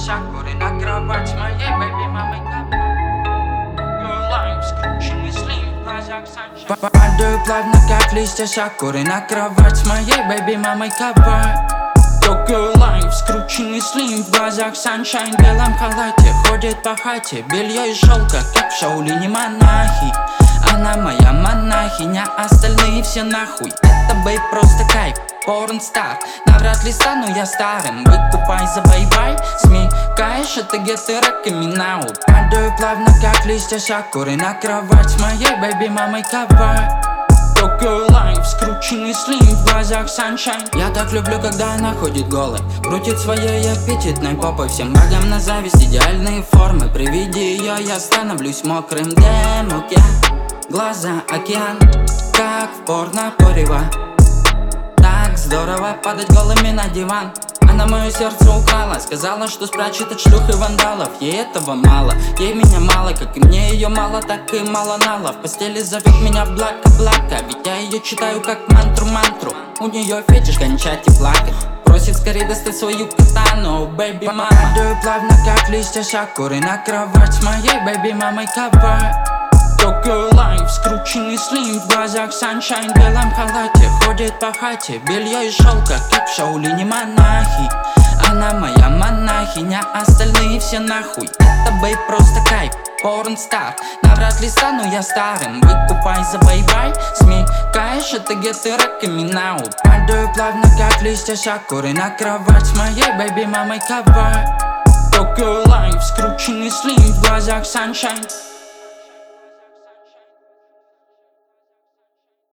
Сакуры на кровать моей бэби мамой лайм, скрученный слим в глазах саншайн. Падаю плавно, как листья сакуры на кровать моей бэби мамой кавай. Токио лайм, скрученный слим в глазах саншайн. В белом халате ходит по хате, белье из шелка, как в Шаолине монахи. Она моя монахиня, остальные все нахуй. Это бейб просто кайф, порнстар. Навряд ли стану я старым, выкупай, завоевай. Смекаешь, это геты рэками нау. Падаю плавно, как листья сакуры на кровать моей бэби мамой кавай. Токио лайм, скрученный слим в глазах саншайн. Я так люблю, когда она ходит голой, крутит своей аппетитной попой. Всем богам на зависть идеальные формы. При виде ее я становлюсь мокрым. Дэм, океан, глаза океан, как в порно порева. Так здорово падать голыми на диван. Она мое сердце украла, сказала, что спрячет от шлюх и вандалов. Ей этого мало, ей меня мало, как и мне ее мало, так и мало нала. В постели зовет меня Блака, ведь я ее читаю как мантру. У нее фетиш кончать и плакать, просит скорее достать свою катану, бэби мама. Падаю плавно, как листья сакуры на кровать моей бэби мамой кавай. Токио лайм, скрученный слим в глазах саншайн. В белом халате ходит по хате, белье из шелка, как в Шаолине монахи. Она моя монахиня, остальные все нахуй. Это бейб просто кайф, порнстар. Навряд ли стану я старым, выкупай, завоевай. Смекаешь, это геты рэками нау. Падаю плавно, как листья сакуры на кровать моей бэби мамой кавай. Токио лайм, скрученный слим в глазах саншайн.